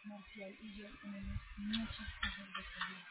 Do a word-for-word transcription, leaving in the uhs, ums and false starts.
Marcial y yo tenemos muchas cosas de que hablar.